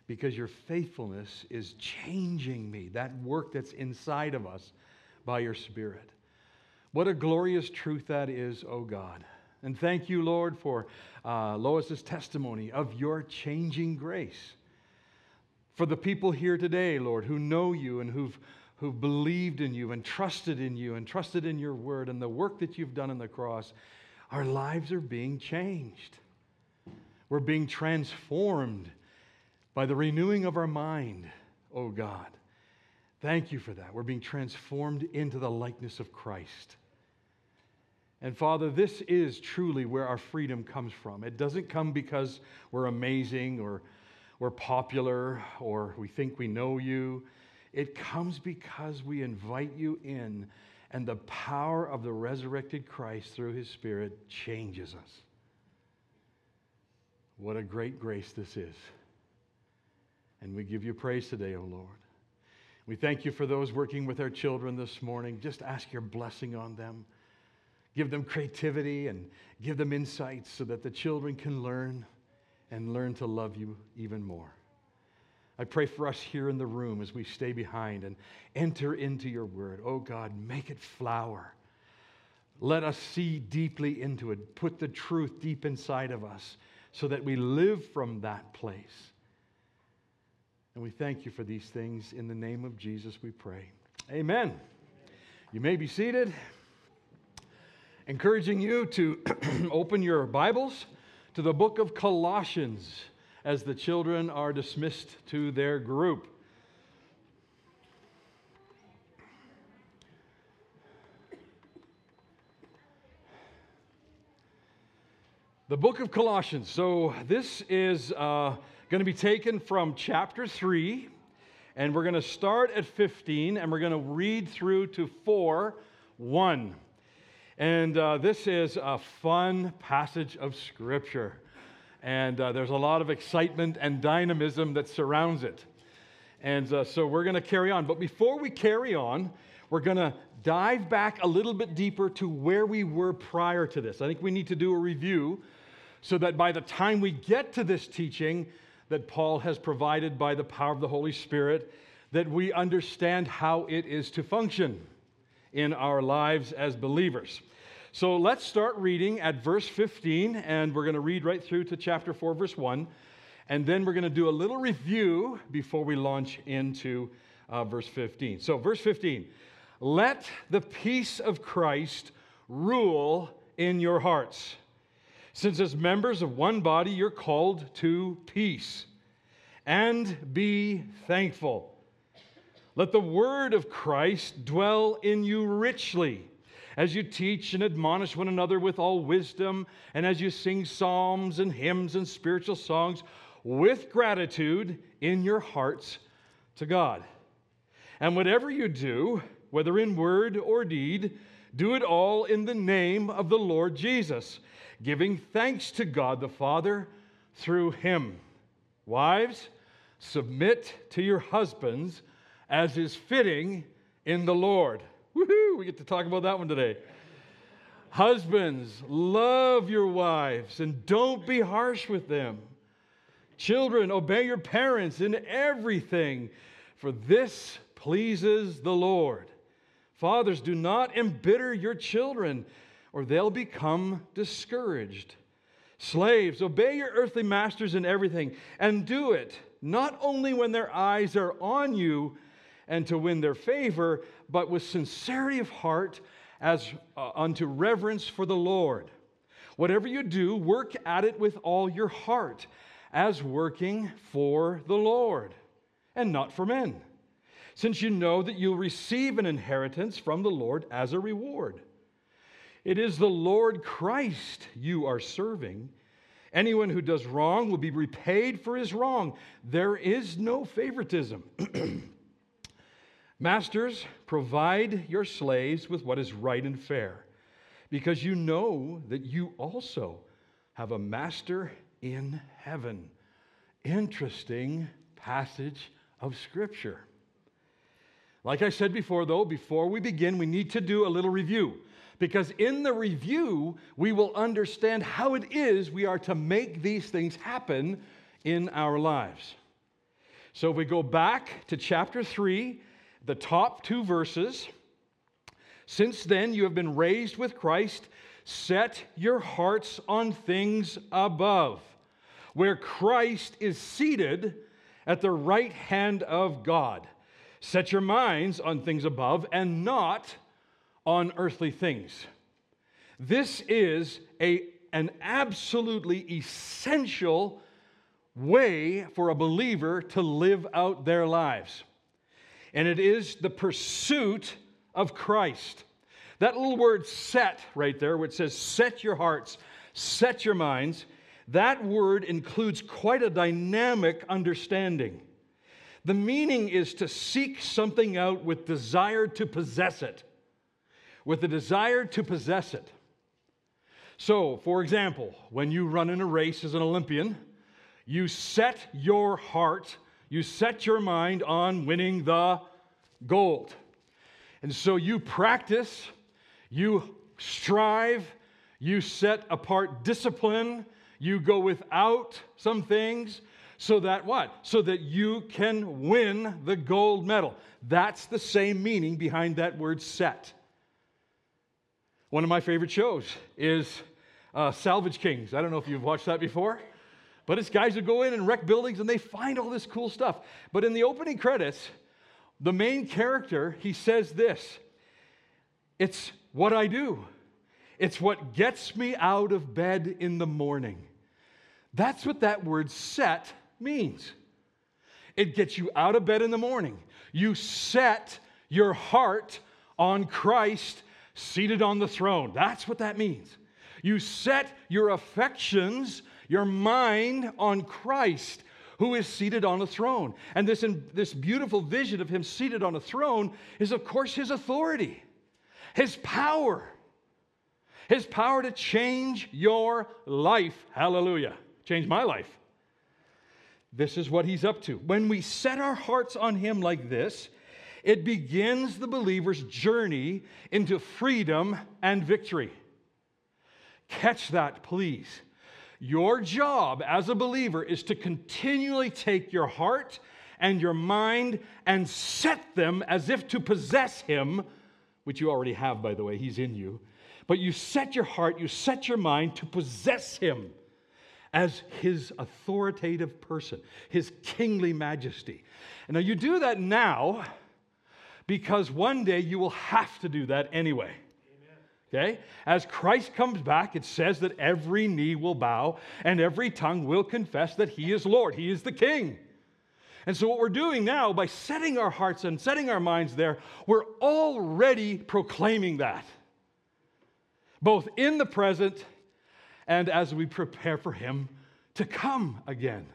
because your faithfulness is changing me, that work that's inside of us by your Spirit. What a glorious truth that is, oh God. And thank you, Lord, for Lois's testimony of your changing grace. For the people here today, Lord, who know you and who've believed in you and trusted in you and trusted in your word and the work that you've done on the cross, our lives are being changed. We're being transformed by the renewing of our mind, oh God. Thank you for that. We're being transformed into the likeness of Christ. And Father, this is truly where our freedom comes from. It doesn't come because we're amazing or we're popular or we think we know you. It comes because we invite you in, and the power of the resurrected Christ through his Spirit changes us. What a great grace this is. And we give you praise today, O Lord. We thank you for those working with our children this morning. Just ask your blessing on them. Give them creativity and give them insights so that the children can learn and learn to love you even more. I pray for us here in the room as we stay behind and enter into your word. Oh God, make it flower. Let us see deeply into it. Put the truth deep inside of us so that we live from that place. And we thank you for these things. In the name of Jesus we pray. Amen. You may be seated. Encouraging you to open your Bibles to the book of Colossians as the children are dismissed to their group. The book of Colossians. So this is going to be taken from chapter 3, and we're going to start at 15, and we're going to read through to 4:1. And this is a fun passage of Scripture. And there's a lot of excitement and dynamism that surrounds it. And so we're going to carry on. But before we carry on, we're going to dive back a little bit deeper to where we were prior to this. I think we need to do a review so that by the time we get to this teaching that Paul has provided by the power of the Holy Spirit, that we understand how it is to function in our lives as believers. So let's start reading at verse 15, and we're going to read right through to chapter 4, verse 1, and then we're going to do a little review before we launch into verse 15. So verse 15, let the peace of Christ rule in your hearts, since as members of one body you're called to peace, and be thankful. Let the word of Christ dwell in you richly, as you teach and admonish one another with all wisdom, and as you sing psalms and hymns and spiritual songs with gratitude in your hearts to God. And whatever you do, whether in word or deed, do it all in the name of the Lord Jesus, giving thanks to God the Father through him. Wives, submit to your husbands as is fitting in the Lord. Woohoo! We get to talk about that one today. Husbands, love your wives and don't be harsh with them. Children, obey your parents in everything, for this pleases the Lord. Fathers, do not embitter your children, or they'll become discouraged. Slaves, obey your earthly masters in everything, and do it not only when their eyes are on you and to win their favor, but with sincerity of heart as unto reverence for the Lord. Whatever you do, work at it with all your heart, as working for the Lord, and not for men, since you know that you'll receive an inheritance from the Lord as a reward. It is the Lord Christ you are serving. Anyone who does wrong will be repaid for his wrong. There is no favoritism. Masters, provide your slaves with what is right and fair, because you know that you also have a master in heaven. Interesting passage of Scripture. Like I said before, though, before we begin, we need to do a little review, because in the review, we will understand how it is we are to make these things happen in our lives. So if we go back to chapter 3, the top 2 verses, since then you have been raised with Christ, set your hearts on things above, where Christ is seated at the right hand of God. Set your minds on things above and not on earthly things. This is an absolutely essential way for a believer to live out their lives. And it is the pursuit of Christ. That little word set right there, which says set your hearts, set your minds, that word includes quite a dynamic understanding. The meaning is to seek something out with desire to possess it. With a desire to possess it. So, for example, when you run in a race as an Olympian, you set your heart, you set your mind on winning the gold. And so you practice, you strive, you set apart discipline, you go without some things so that what? So that you can win the gold medal. That's the same meaning behind that word set. One of my favorite shows is Salvage Kings. I don't know if you've watched that before. But it's guys who go in and wreck buildings and they find all this cool stuff. But in the opening credits, the main character, he says this, it's what I do. It's what gets me out of bed in the morning. That's what that word set means. It gets you out of bed in the morning. You set your heart on Christ seated on the throne. That's what that means. You set your affections, your mind on Christ, who is seated on a throne. And this beautiful vision of him seated on a throne is, of course, his authority, his power to change your life. Hallelujah. Change my life. This is what he's up to. When we set our hearts on him like this, it begins the believer's journey into freedom and victory. Catch that, please. Your job as a believer is to continually take your heart and your mind and set them as if to possess him, which you already have, by the way, he's in you. But you set your heart, you set your mind to possess him as his authoritative person, his kingly majesty. And now you do that now because one day you will have to do that anyway. Okay? As Christ comes back, it says that every knee will bow and every tongue will confess that he is Lord. He is the King. And so what we're doing now, by setting our hearts and setting our minds there, we're already proclaiming that. Both in the present and as we prepare for him to come again.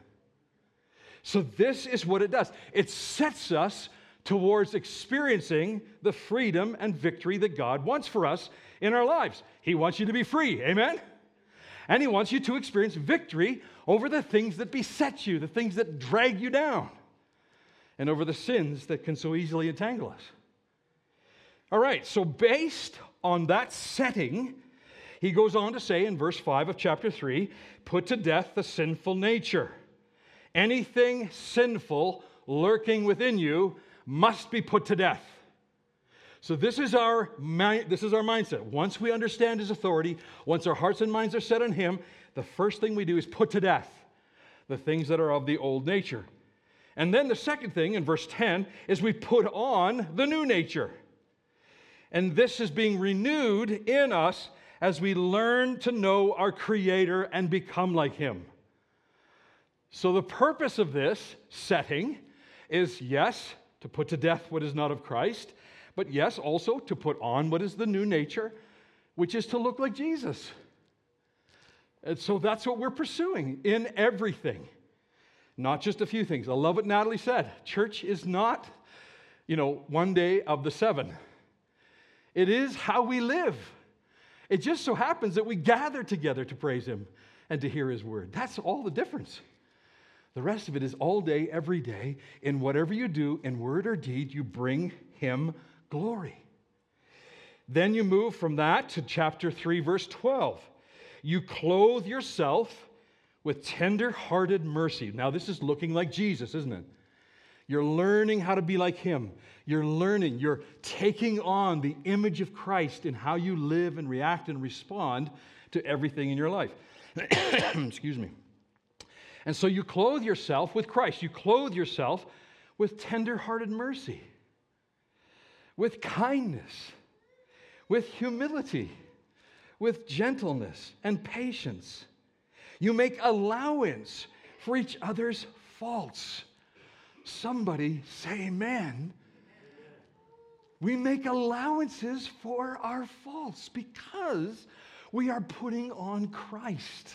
So this is what it does. It sets us towards experiencing the freedom and victory that God wants for us in our lives. He wants you to be free, amen? And he wants you to experience victory over the things that beset you, the things that drag you down, and over the sins that can so easily entangle us. All right, so based on that setting, he goes on to say in verse 5 of chapter 3, put to death the sinful nature. Anything sinful lurking within you must be put to death. So this is our mindset. Once we understand his authority, once our hearts and minds are set on him, the first thing we do is put to death the things that are of the old nature. And then the second thing in verse 10 is we put on the new nature. And this is being renewed in us as we learn to know our Creator and become like him. So the purpose of this setting is, yes, to put to death what is not of Christ, but yes, also to put on what is the new nature, which is to look like Jesus. And so that's what we're pursuing in everything, not just a few things. I love what Natalie said. Church is not, one day of the 7. It is how we live. It just so happens that we gather together to praise him and to hear his word. That's all the difference. The rest of it is all day, every day. In whatever you do, in word or deed, you bring him glory. Then you move from that to chapter 3, verse 12. You clothe yourself with tender-hearted mercy. Now, this is looking like Jesus, isn't it? You're learning how to be like Him. You're taking on the image of Christ in how you live and react and respond to everything in your life. Excuse me. And so you clothe yourself with Christ. You clothe yourself with tender-hearted mercy, with kindness, with humility, with gentleness and patience. You make allowance for each other's faults. Somebody say amen. We make allowances for our faults because we are putting on Christ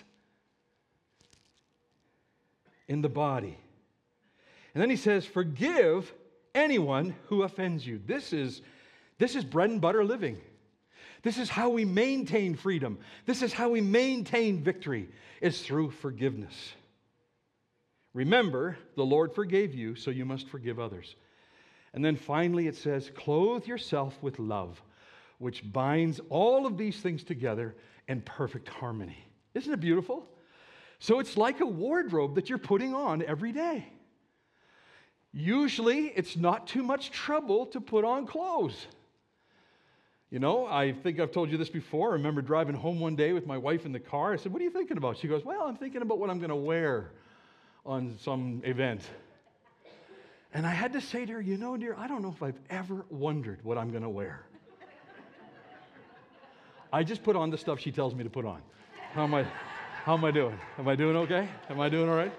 in the body. And then he says, forgive anyone who offends you. This is bread and butter living. This is how we maintain freedom. This is how we maintain victory, is through forgiveness. Remember, the Lord forgave you, so you must forgive others. And then finally it says, clothe yourself with love, which binds all of these things together in perfect harmony. Isn't it beautiful? So it's like a wardrobe that you're putting on every day. Usually, it's not too much trouble to put on clothes. You know, I think I've told you this before. I remember driving home one day with my wife in the car. I said, what are you thinking about? She goes, well, I'm thinking about what I'm going to wear on some event. And I had to say to her, you know, dear, I don't know if I've ever wondered what I'm going to wear. I just put on the stuff she tells me to put on. How am I doing? Am I doing okay? Am I doing all right?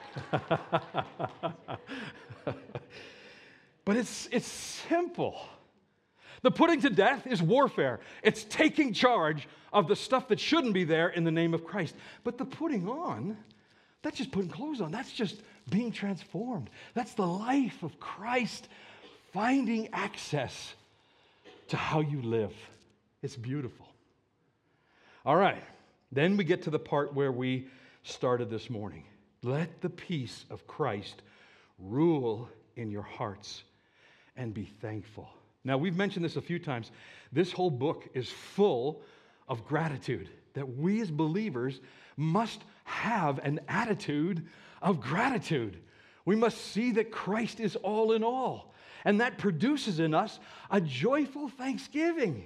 But it's simple. The putting to death is warfare. It's taking charge of the stuff that shouldn't be there in the name of Christ. But the putting on, that's just putting clothes on. That's just being transformed. That's the life of Christ finding access to how you live. It's beautiful. All right, then we get to the part where we started this morning. Let the peace of Christ rule in your hearts and be thankful. Now, we've mentioned this a few times. This whole book is full of gratitude, that we as believers must have an attitude of gratitude. We must see that Christ is all in all, and that produces in us a joyful thanksgiving.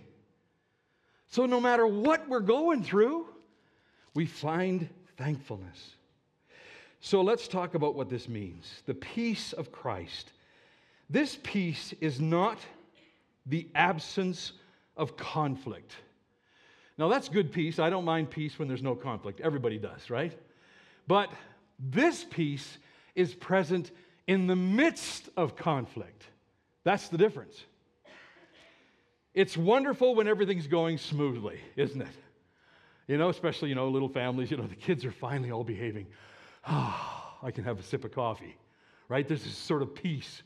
So no matter what we're going through, we find thankfulness. So let's talk about what this means. The peace of Christ. This peace is not the absence of conflict. Now that's good peace. I don't mind peace when there's no conflict. Everybody does, right? But this peace is present in the midst of conflict. That's the difference. It's wonderful when everything's going smoothly, isn't it? You know, especially, little families, the kids are finally all behaving. I can have a sip of coffee, right? There's this sort of peace,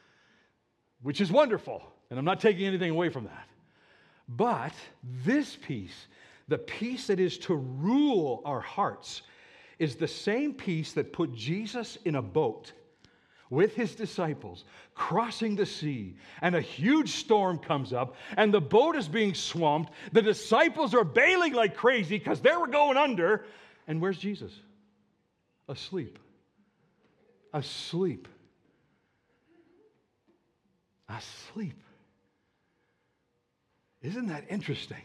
which is wonderful, and I'm not taking anything away from that. But this peace, the peace that is to rule our hearts, is the same peace that put Jesus in a boat with his disciples, crossing the sea, and a huge storm comes up, and the boat is being swamped. The disciples are bailing like crazy because they were going under. And where's Jesus? Asleep. Asleep. Asleep. Isn't that interesting?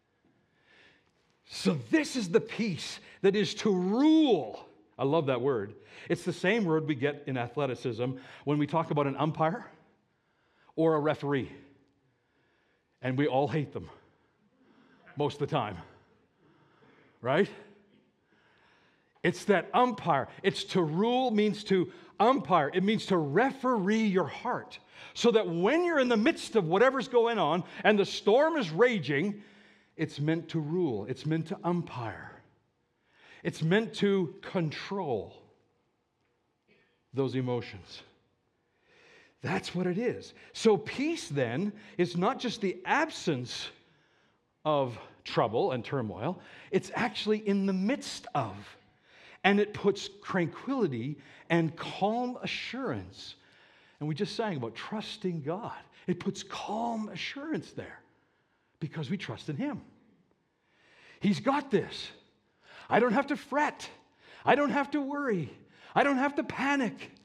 So this is the peace that is to rule. I love that word. It's the same word we get in athleticism when we talk about an umpire or a referee. And we all hate them most of the time. Right? It's that umpire. It's to rule means to umpire. It means to referee your heart. So that when you're in the midst of whatever's going on and the storm is raging, it's meant to rule. It's meant to umpire. It's meant to control those emotions. That's what it is. So peace then is not just the absence of trouble and turmoil. It's actually in the midst of. And it puts tranquility and calm assurance. And we just sang about trusting God. It puts calm assurance there because we trust in Him. He's got this. I don't have to fret. I don't have to worry. I don't have to panic.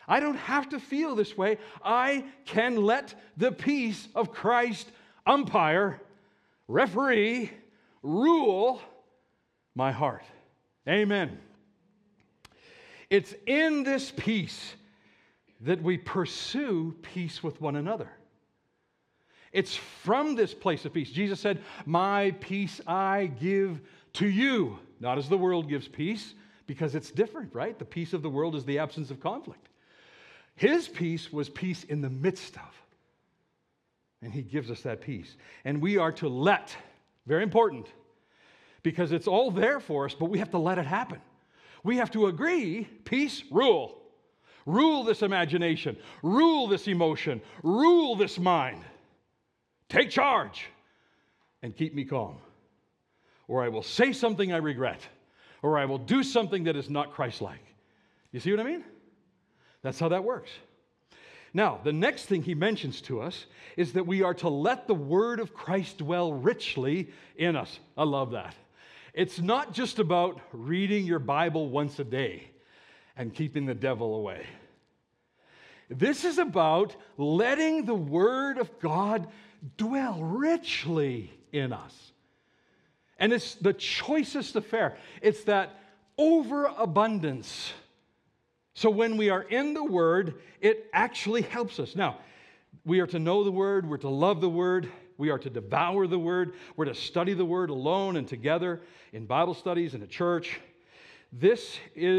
I don't have to feel this way. I can let the peace of Christ umpire, referee, rule my heart. Amen. It's in this peace that we pursue peace with one another. It's from this place of peace. Jesus said, "My peace I give to you," not as the world gives peace, because it's different, right? The peace of the world is the absence of conflict. His peace was peace in the midst of. And he gives us that peace. And we are to let, very important, because it's all there for us, but we have to let it happen. We have to agree, peace, rule. Rule this imagination. Rule this emotion. Rule this mind. Take charge and keep me calm. Or I will say something I regret. Or I will do something that is not Christ-like. You see what I mean? That's how that works. Now, the next thing he mentions to us is that we are to let the word of Christ dwell richly in us. I love that. It's not just about reading your Bible once a day and keeping the devil away. This is about letting the word of God dwell richly in us. And it's the choicest affair. It's that overabundance. So when we are in the Word, it actually helps us. Now, we are to know the Word, we're to love the Word, we are to devour the Word, we're to study the Word alone and together in Bible studies and at church. This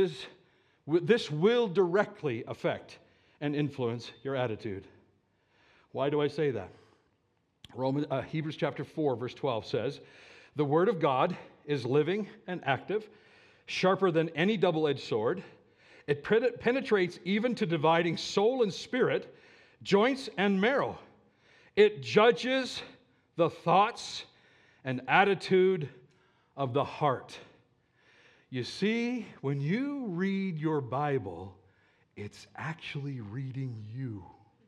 will directly affect and influence your attitude. Why do I say that? Hebrews chapter 4, verse 12 says, "The Word of God is living and active, sharper than any double-edged sword. It penetrates even to dividing soul and spirit, joints and marrow. It judges the thoughts and attitude of the heart." You see, when you read your Bible, it's actually reading you.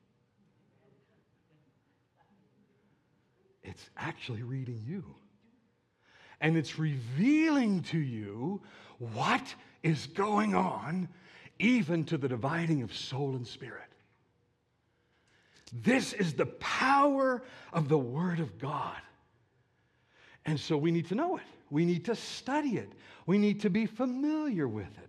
It's actually reading you. And it's revealing to you what is going on, even to the dividing of soul and spirit. This is the power of the Word of God. And so we need to know it. We need to study it. We need to be familiar with it.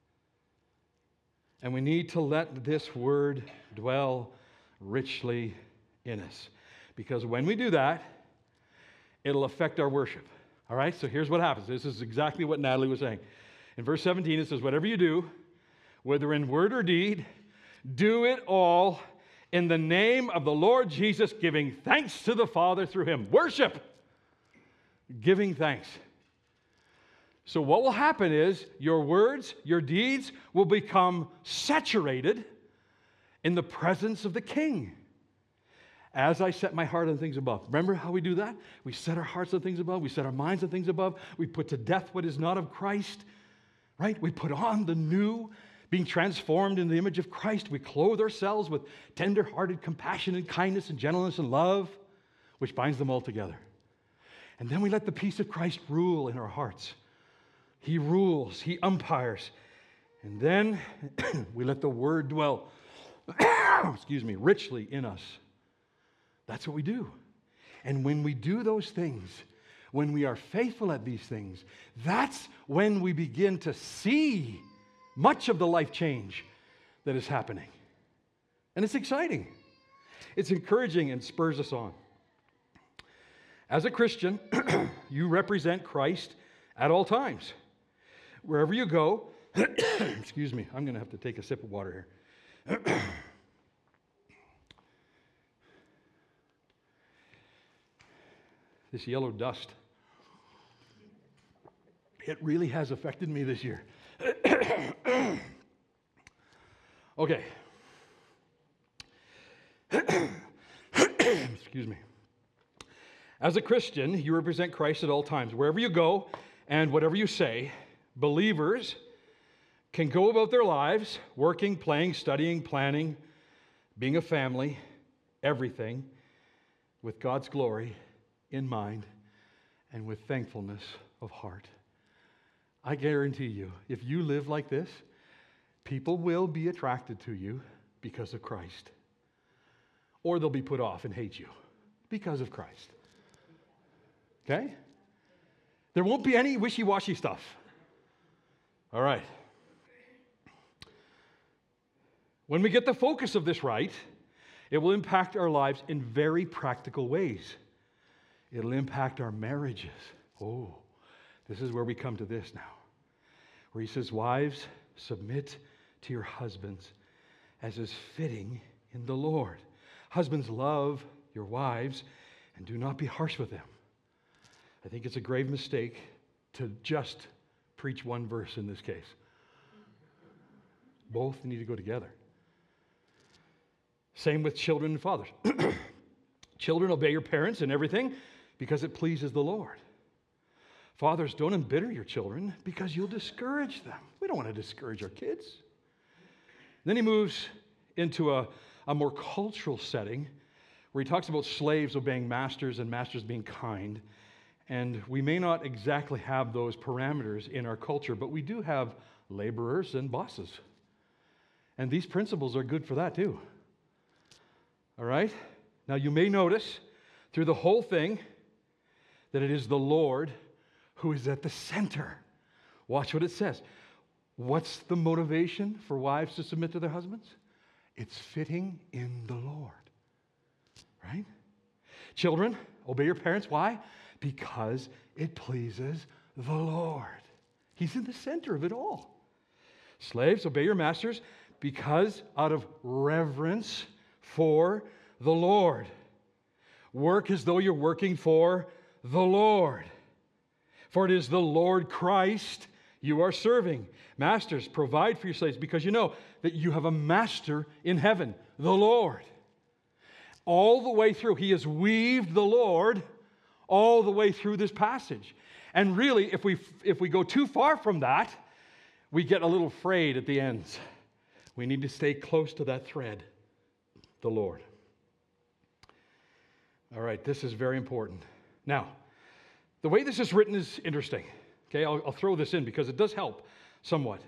And we need to let this Word dwell richly in us. Because when we do that, it'll affect our worship. All right, so here's what happens. This is exactly what Natalie was saying. In verse 17, it says, "Whatever you do, whether in word or deed, do it all in the name of the Lord Jesus, giving thanks to the Father through him." Worship! Giving thanks. So what will happen is your words, your deeds will become saturated in the presence of the King. As I set my heart on things above. Remember how we do that? We set our hearts on things above. We set our minds on things above. We put to death what is not of Christ. Right? We put on the new, being transformed in the image of Christ. We clothe ourselves with tender-hearted compassion and kindness and gentleness and love, which binds them all together. And then we let the peace of Christ rule in our hearts. He rules. He umpires. And then we let the Word dwell, richly in us. That's what we do. And when we do those things, when we are faithful at these things, that's when we begin to see much of the life change that is happening. And it's exciting. It's encouraging and spurs us on. As a Christian, you represent Christ at all times. Wherever you go, excuse me, I'm going to have to take a sip of water here. This yellow dust, it really has affected me this year. Okay. Excuse me. As a Christian, you represent Christ at all times. Wherever you go and whatever you say, believers can go about their lives, working, playing, studying, planning, being a family, everything, with God's glory in mind and with thankfulness of heart. I guarantee you, if you live like this, People will be attracted to you because of Christ, or they'll be put off and hate you because of Christ. Okay? There won't be any wishy-washy stuff. All right. When we get the focus of this right, it will impact our lives in very practical ways. It'll impact our marriages. Oh, this is where we come to this now, where he says, wives, submit to your husbands as is fitting in the Lord. Husbands, love your wives and do not be harsh with them. I think it's a grave mistake to just preach one verse in this case. Both need to go together. Same with children and fathers. Children, obey your parents in everything because it pleases the Lord. Fathers, don't embitter your children because you'll discourage them. We don't want to discourage our kids. Then he moves into a more cultural setting where he talks about slaves obeying masters and masters being kind. And we may not exactly have those parameters in our culture, but we do have laborers and bosses. And these principles are good for that too. All right? Now you may notice through the whole thing that it is the Lord who is at the center. Watch what it says. What's the motivation for wives to submit to their husbands? It's fitting in the Lord. Right? Children, obey your parents. Why? Because it pleases the Lord. He's in the center of it all. Slaves, obey your masters because out of reverence for the Lord. Work as though you're working for the Lord. For it is the Lord Christ you are serving. Masters, provide for your slaves because you know that you have a master in heaven, the Lord. All the way through, he has weaved the Lord all the way through this passage. And really, if we go too far from that, we get a little frayed at the ends. We need to stay close to that thread, the Lord. All right, this is very important. Now, the way this is written is interesting. Okay, I'll throw this in because it does help somewhat.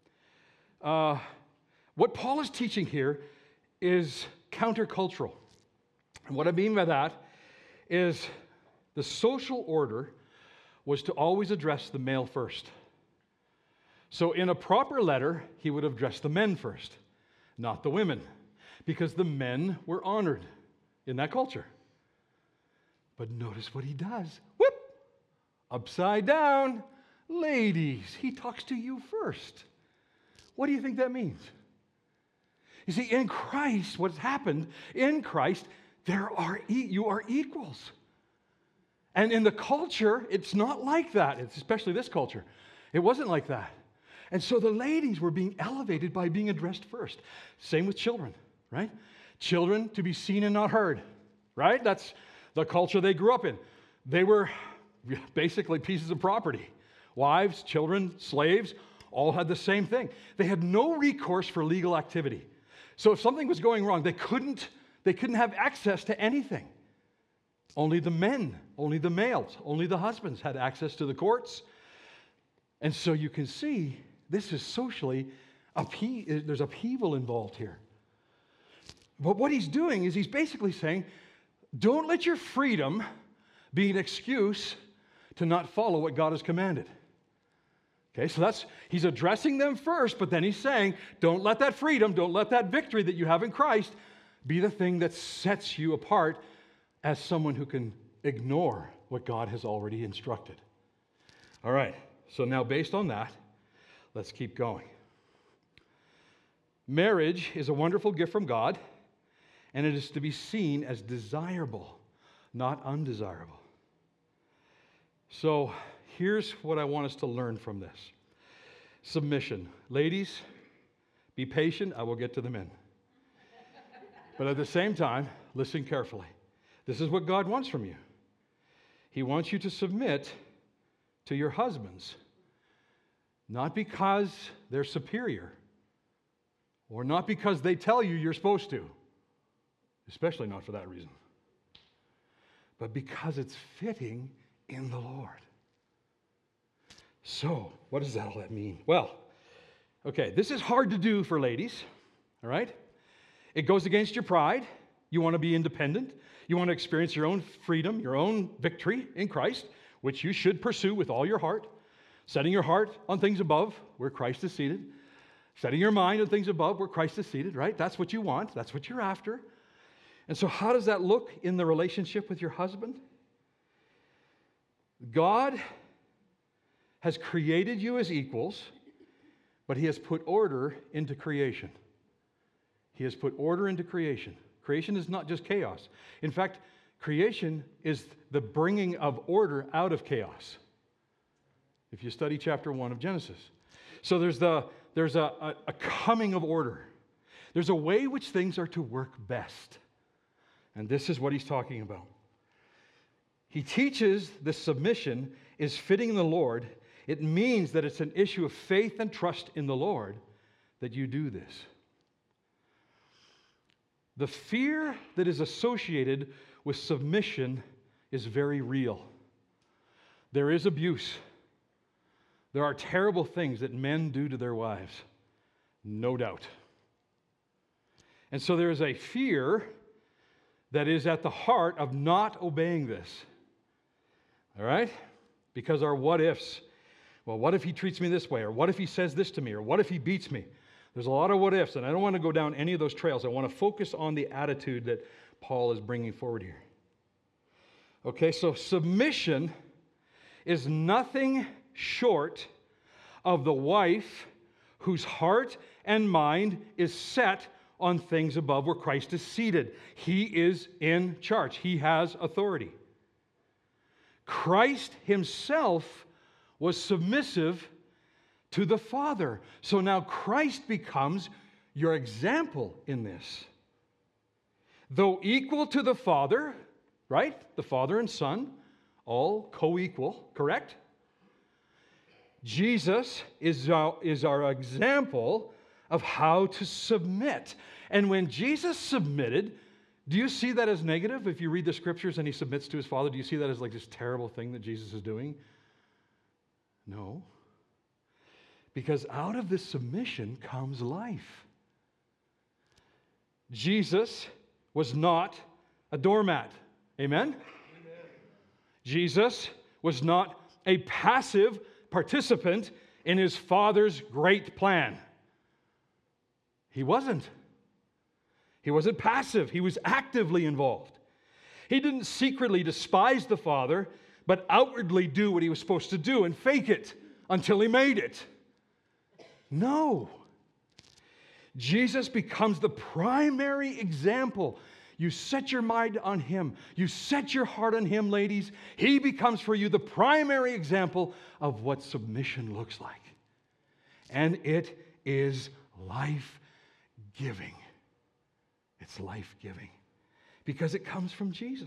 What Paul is teaching here is countercultural. And what I mean by that is the social order was to always address the male first. So in a proper letter, he would have addressed the men first, not the women, because the men were honored in that culture. But notice what he does. Whoop! Upside down. Ladies, he talks to you first. What do you think that means? You see, in Christ, what's happened, in Christ, you are equals. And in the culture, it's not like that. It's especially this culture. It wasn't like that. And so the ladies were being elevated by being addressed first. Same with children, right? Children to be seen and not heard, right? That's the culture they grew up in. They were basically pieces of property. Wives, children, slaves, all had the same thing. They had no recourse for legal activity. So if something was going wrong, they couldn't have access to anything. Only the men, only the males, only the husbands had access to the courts. And so you can see this is socially, there's upheaval involved here. But what he's doing is he's basically saying, don't let your freedom be an excuse to not follow what God has commanded. Okay, so he's addressing them first, but then he's saying, don't let that freedom, don't let that victory that you have in Christ be the thing that sets you apart as someone who can ignore what God has already instructed. All right, so now based on that, let's keep going. Marriage is a wonderful gift from God, and it is to be seen as desirable, not undesirable. So here's what I want us to learn from this. Submission. Ladies, be patient. I will get to the men. But at the same time, listen carefully. This is what God wants from you. He wants you to submit to your husbands, not because they're superior, or not because they tell you you're supposed to, especially not for that reason, but because it's fitting in the Lord. So, what does all that mean? Well, Okay, this is hard to do for ladies, all right? It goes against your pride. You want to be independent. You want to experience your own freedom, your own victory in Christ, which you should pursue with all your heart. Setting your heart on things above, where Christ is seated. Setting your mind on things above, where Christ is seated, right? That's what you want. That's what you're after. And so how does that look in the relationship with your husband? God has created you as equals, but He has put order into creation. He has put order into creation. Creation is not just chaos. In fact, creation is the bringing of order out of chaos. If you study chapter 1 of Genesis. So there's a coming of order. There's a way which things are to work best. And this is what he's talking about. He teaches the submission is fitting the Lord. It means that it's an issue of faith and trust in the Lord that you do this. The fear that is associated with submission is very real. There is abuse. There are terrible things that men do to their wives, no doubt. And so there is a fear that is at the heart of not obeying this. All right? Because our what ifs. Well, what if he treats me this way? Or what if he says this to me? Or what if he beats me? There's a lot of what ifs, and I don't want to go down any of those trails. I want to focus on the attitude that Paul is bringing forward here. Okay, so submission is nothing short of the wife whose heart and mind is set on things above where Christ is seated. He is in charge. He has authority. Christ himself was submissive to the Father. So now Christ becomes your example in this. Though equal to the Father, right? The Father and Son, all co-equal, correct? Jesus is our example of how to submit. And when Jesus submitted, do you see that as negative? If you read the scriptures and he submits to his Father, do you see that as like this terrible thing that Jesus is doing? No. Because out of this submission comes life. Jesus was not a doormat. Amen? Amen. Jesus was not a passive participant in his Father's great plan. He wasn't. He wasn't passive. He was actively involved. He didn't secretly despise the Father, but outwardly do what he was supposed to do and fake it until he made it. No. Jesus becomes the primary example. You set your mind on him. You set your heart on him, ladies. He becomes for you the primary example of what submission looks like. And it is life-giving. It's life-giving because it comes from Jesus.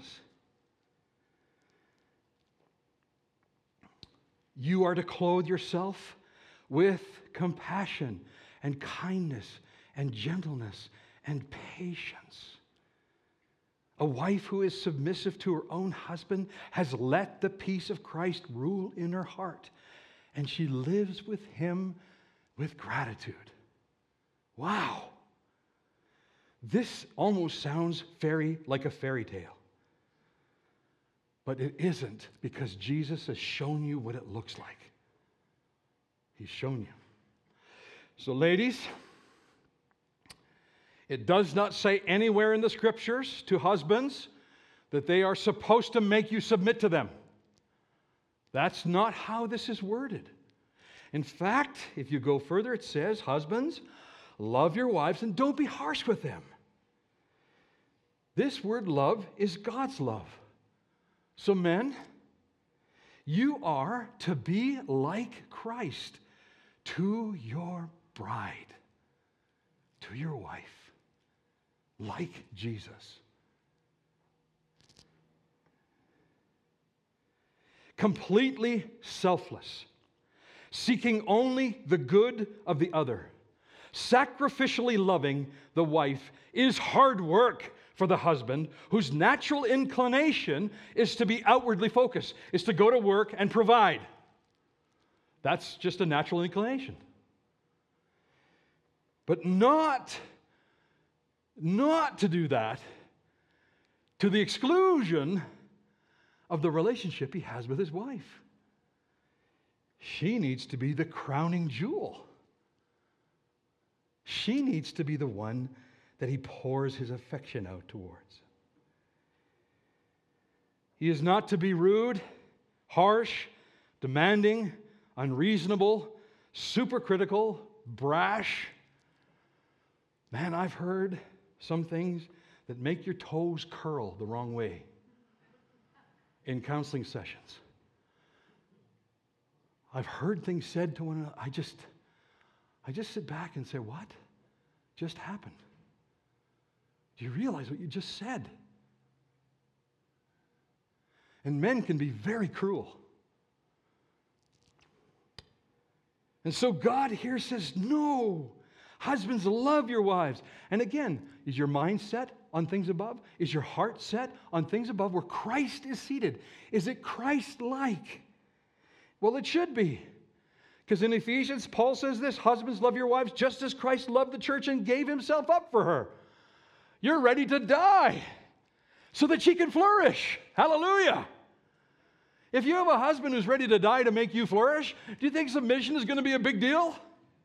You are to clothe yourself with compassion and kindness and gentleness and patience. A wife who is submissive to her own husband has let the peace of Christ rule in her heart, and she lives with him with gratitude. Wow. This almost sounds like a fairy tale. But it isn't, because Jesus has shown you what it looks like. He's shown you. So ladies, it does not say anywhere in the scriptures to husbands that they are supposed to make you submit to them. That's not how this is worded. In fact, if you go further, it says, husbands, love your wives and don't be harsh with them. This word love is God's love. So men, you are to be like Christ to your bride, to your wife, like Jesus. Completely selfless, seeking only the good of the other. Sacrificially loving the wife is hard work for the husband, whose natural inclination is to be outwardly focused, is to go to work and provide. That's just a natural inclination. But not to do that to the exclusion of the relationship he has with his wife. She needs to be the crowning jewel. She needs to be the one that he pours his affection out towards. He is not to be rude, harsh, demanding, unreasonable, supercritical, brash. Man, I've heard some things that make your toes curl the wrong way in counseling sessions. I've heard things said to one another. I just sit back and say, what just happened? Do you realize what you just said? And men can be very cruel. And so God here says, no, husbands, love your wives. And again, is your mind set on things above? Is your heart set on things above where Christ is seated? Is it Christ-like? Well, it should be. Because in Ephesians, Paul says this, husbands, love your wives just as Christ loved the church and gave himself up for her. You're ready to die so that she can flourish. Hallelujah. If you have a husband who's ready to die to make you flourish, do you think submission is going to be a big deal?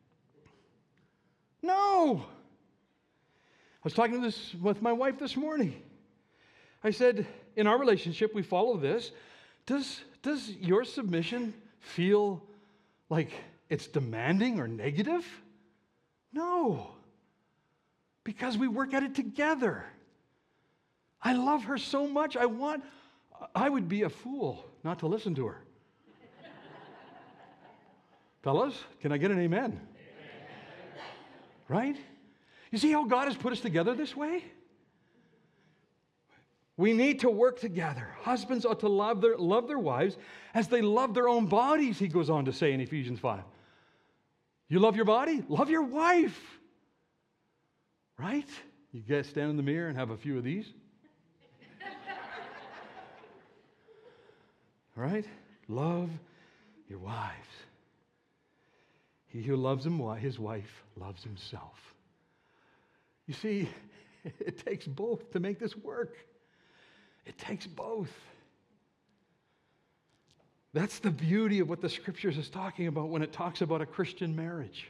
No. I was talking with my wife this morning. I said, in our relationship, we follow this. Does your submission feel like it's demanding or negative? No. Because we work at it together. I love her so much. I would be a fool not to listen to her. Fellas, can I get an amen? Right? You see how God has put us together this way? We need to work together. Husbands ought to love their wives as they love their own bodies, he goes on to say in Ephesians 5. You love your body? Love your wife. Right? You guys stand in the mirror and have a few of these. All right? Love your wives. He who loves his wife loves himself. You see, it takes both to make this work. It takes both. That's the beauty of what the Scriptures is talking about when it talks about a Christian marriage,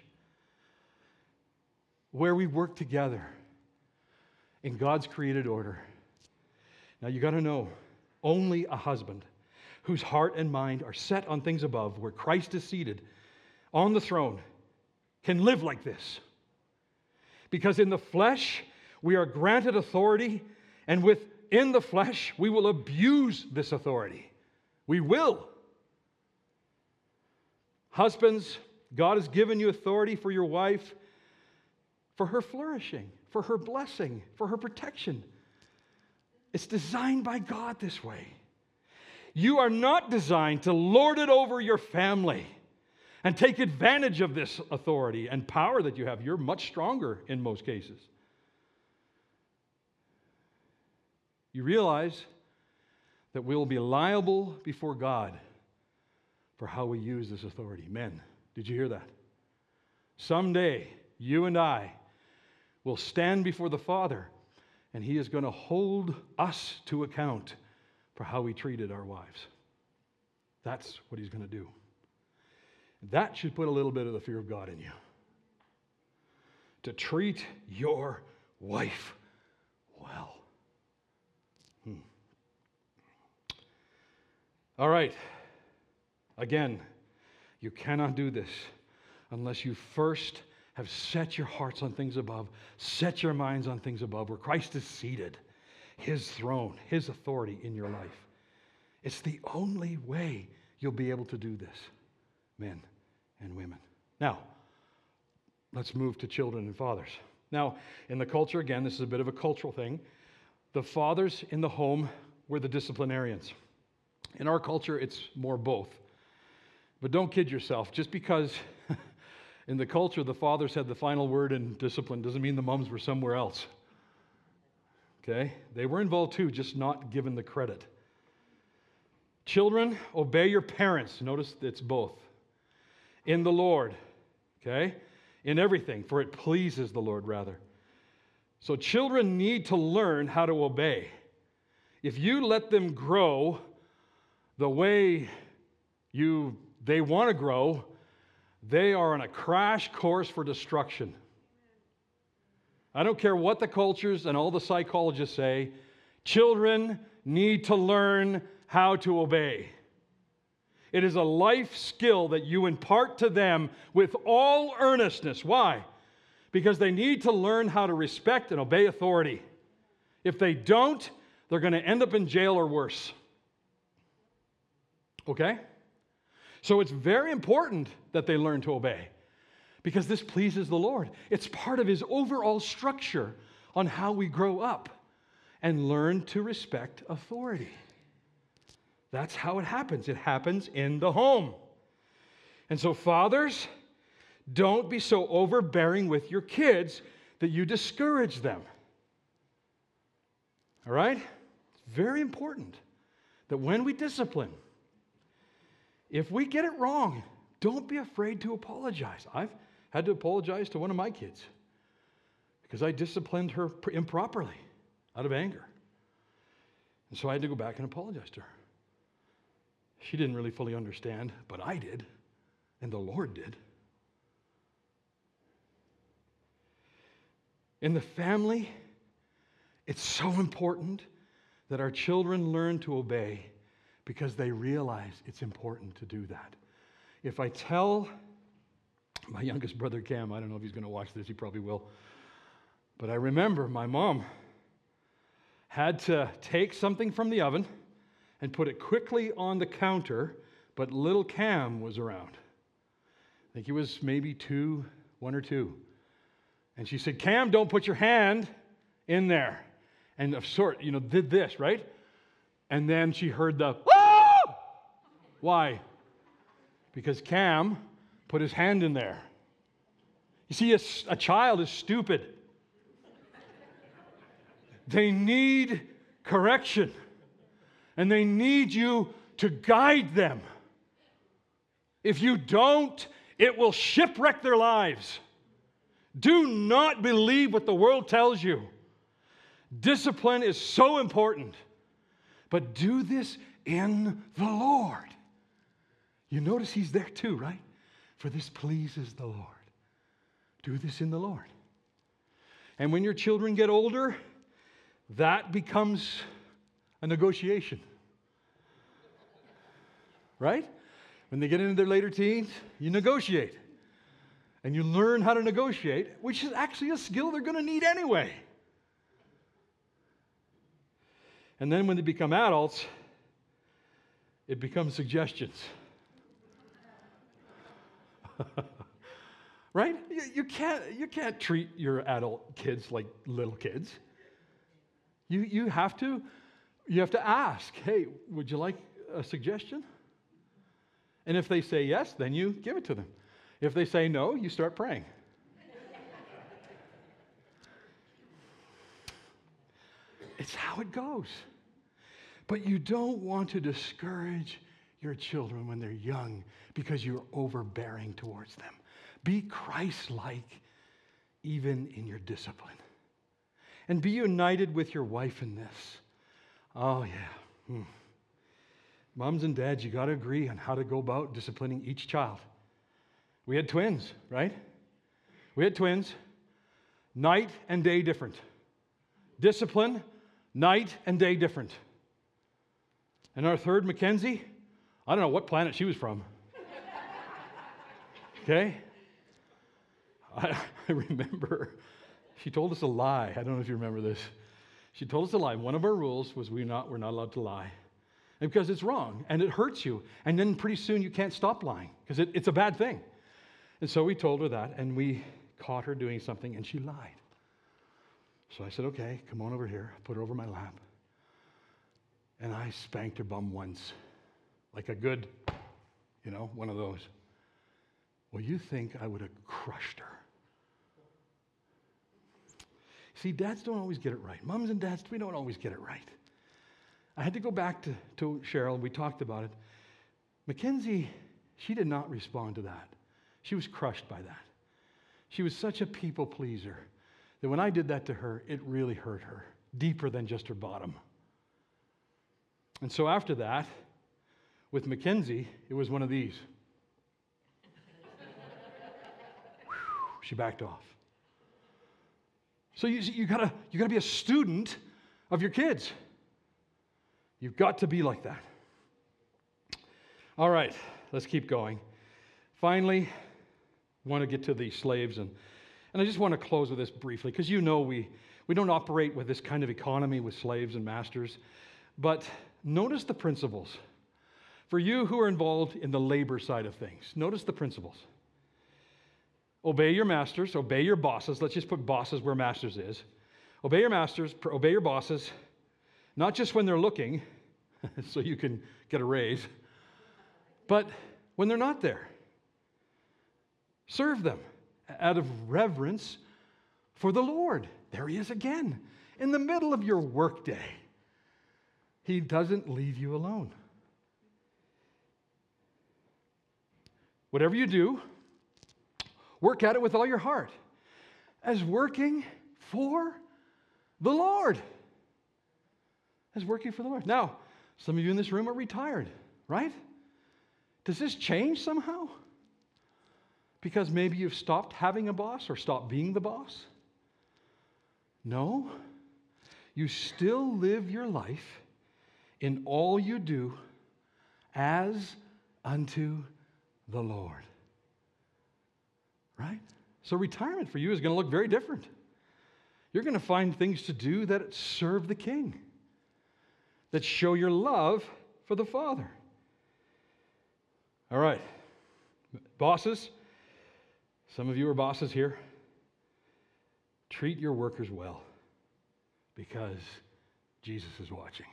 where we work together in God's created order. Now, you got to know, only a husband whose heart and mind are set on things above, where Christ is seated on the throne, can live like this. Because in the flesh, we are granted authority, and within the flesh, we will abuse this authority. We will. Husbands, God has given you authority for your wife, for her flourishing, for her blessing, for her protection. It's designed by God this way. You are not designed to lord it over your family and take advantage of this authority and power that you have. You're much stronger in most cases. You realize that we will be liable before God for how we use this authority. Men, did you hear that? Someday, you and I will stand before the Father, and He is going to hold us to account for how we treated our wives. That's what He's going to do. That should put a little bit of the fear of God in you. To treat your wife well. All right. Again, you cannot do this unless you first have set your hearts on things above, set your minds on things above, where Christ is seated, His throne, His authority in your life. It's the only way you'll be able to do this, men and women. Now, let's move to children and fathers. Now, in the culture, again, this is a bit of a cultural thing. The fathers in the home were the disciplinarians. In our culture, it's more both. But don't kid yourself. Just because in the culture the fathers had the final word in discipline doesn't mean the moms were somewhere else. Okay? They were involved too, just not given the credit. Children, obey your parents. Notice it's both. In the Lord. Okay? in everything, for it pleases the Lord, rather. So children need to learn how to obey. If you let them grow the way they want to grow, they are on a crash course for destruction. I don't care what the cultures and all the psychologists say, children need to learn how to obey. It is a life skill that you impart to them with all earnestness. Why? Because they need to learn how to respect and obey authority. If they don't, they're going to end up in jail or worse. Okay? So it's very important that they learn to obey, because this pleases the Lord. It's part of His overall structure on how we grow up and learn to respect authority. That's how it happens. It happens in the home. And so, fathers, don't be so overbearing with your kids that you discourage them. All right? It's very important that when we discipline, if we get it wrong, don't be afraid to apologize. I've had to apologize to one of my kids because I disciplined her improperly out of anger. And so I had to go back and apologize to her. She didn't really fully understand, but I did, and the Lord did. In the family, it's so important that our children learn to obey because they realize it's important to do that. If I tell my youngest brother, Cam, I don't know if he's going to watch this, he probably will, but I remember my mom had to take something from the oven and put it quickly on the counter, but little Cam was around. I think he was maybe 1 or 2. And she said, Cam, don't put your hand in there. And of sort, did this, right? And then she heard the, whoa! Why? Because Cam put his hand in there. You see, a child is stupid. They need correction. And they need you to guide them. If you don't, it will shipwreck their lives. Do not believe what the world tells you. Discipline is so important. But do this in the Lord. You notice He's there too, right? For this pleases the Lord. Do this in the Lord. And when your children get older, that becomes a negotiation. Right? When they get into their later teens, you negotiate. And you learn how to negotiate, which is actually a skill they're going to need anyway. And then when they become adults, it becomes suggestions. Right? You can't treat your adult kids like little kids. You have to ask, hey, would you like a suggestion? And if they say yes, then you give it to them. If they say no, you start praying. It's how it goes. But you don't want to discourage your children when they're young because you're overbearing towards them. Be Christ-like even in your discipline. And be united with your wife in this. Oh, yeah. Moms and dads, you got to agree on how to go about disciplining each child. We had twins, right? We had twins. Night and day different. Discipline, night and day different. And our third, Mackenzie, I don't know what planet she was from. Okay? I remember she told us a lie. I don't know if you remember this. She told us a lie. One of our rules was we're not allowed to lie. And because it's wrong and it hurts you. And then pretty soon you can't stop lying because it's a bad thing. And so we told her that, and we caught her doing something, and she lied. So I said, okay, come on over here. Put her over my lap. And I spanked her bum once, like a good, one of those. Well, you think I would have crushed her. See, dads don't always get it right. Moms and dads, we don't always get it right. I had to go back to Cheryl, and we talked about it. Mackenzie, she did not respond to that. She was crushed by that. She was such a people pleaser that when I did that to her, it really hurt her, deeper than just her bottom. And so after that, with Mackenzie, it was one of these. She backed off. So you gotta be a student of your kids. You've got to be like that. All right, let's keep going. Finally, I want to get to the slaves, and I just want to close with this briefly, because you know we don't operate with this kind of economy with slaves and masters, but notice the principles. For you who are involved in the labor side of things, notice the principles. Obey your masters, obey your bosses. Let's just put bosses where masters is. Obey your masters, obey your bosses, not just when they're looking, so you can get a raise, but when they're not there. Serve them out of reverence for the Lord. There he is again, in the middle of your workday. He doesn't leave you alone. Whatever you do, work at it with all your heart, as working for the Lord. As working for the Lord. Now, some of you in this room are retired, right? Does this change somehow? Because maybe you've stopped having a boss or stopped being the boss? No. You still live your life in all you do as unto the Lord. Right? So retirement for you is going to look very different. You're going to find things to do that serve the King, that show your love for the Father. All right. Bosses, some of you are bosses here. Treat your workers well, because Jesus is watching.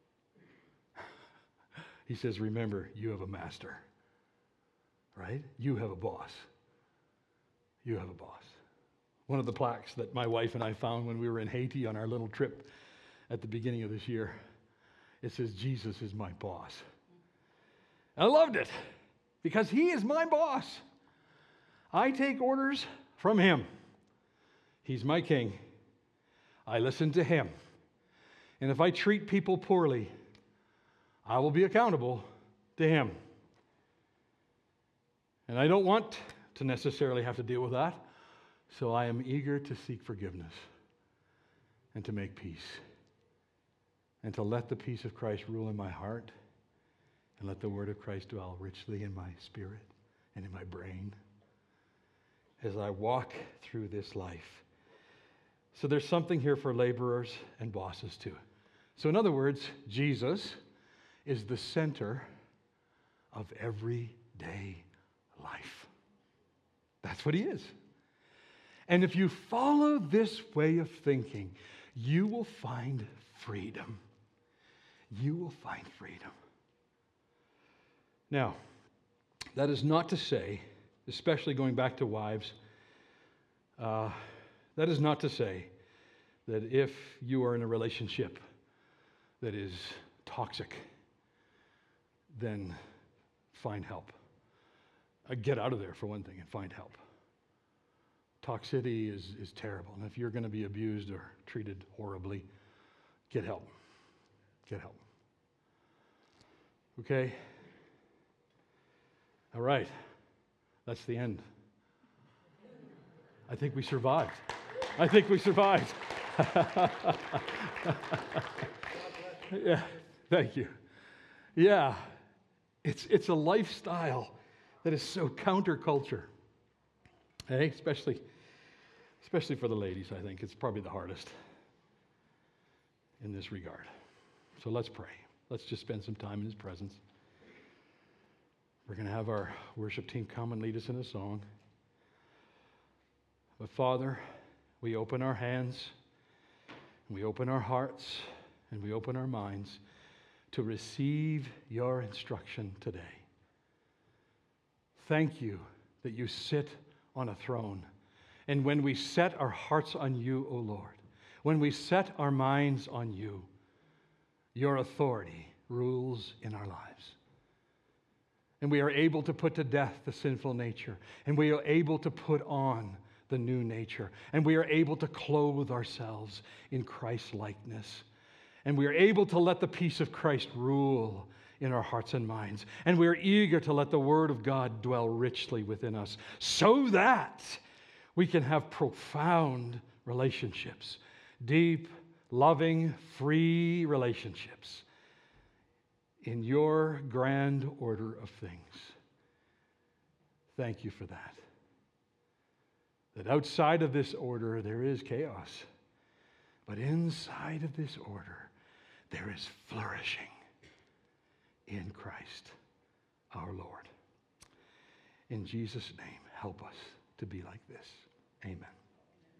He says, remember, you have a master, right? You have a boss. You have a boss. One of the plaques that my wife and I found when we were in Haiti on our little trip at the beginning of this year, it says, Jesus is my boss. I loved it because he is my boss. I take orders from him. He's my king. I listen to him. And if I treat people poorly, I will be accountable to him. And I don't want to necessarily have to deal with that. So I am eager to seek forgiveness and to make peace and to let the peace of Christ rule in my heart and let the word of Christ dwell richly in my spirit and in my brain as I walk through this life. So there's something here for laborers and bosses too. So in other words, Jesus is the center of everyday life. That's what he is. And if you follow this way of thinking, you will find freedom. You will find freedom. Now, that is not to say, especially going back to wives, that is not to say that if you are in a relationship that is toxic, then find help. Get out of there, for one thing, and find help. Toxicity is terrible. And if you're going to be abused or treated horribly, get help. Get help. Okay? All right. That's the end. I think we survived. I think we survived. Yeah, thank you. Yeah, it's a lifestyle that is so counterculture. Hey, especially for the ladies, I think it's probably the hardest in this regard. So let's pray. Let's just spend some time in his presence. We're going to have our worship team come and lead us in a song. But Father, we open our hands, and we open our hearts, and we open our minds to receive your instruction today. Thank you that you sit on a throne. And when we set our hearts on you, O Lord, when we set our minds on you, your authority rules in our lives. And we are able to put to death the sinful nature. And we are able to put on the new nature. And we are able to clothe ourselves in Christ's likeness. And we are able to let the peace of Christ rule in our hearts and minds. And we are eager to let the Word of God dwell richly within us so that we can have profound relationships, deep, loving, free relationships in your grand order of things. Thank you for that. That outside of this order, there is chaos. But inside of this order, there is flourishing in Christ our Lord. In Jesus' name, help us to be like this. Amen.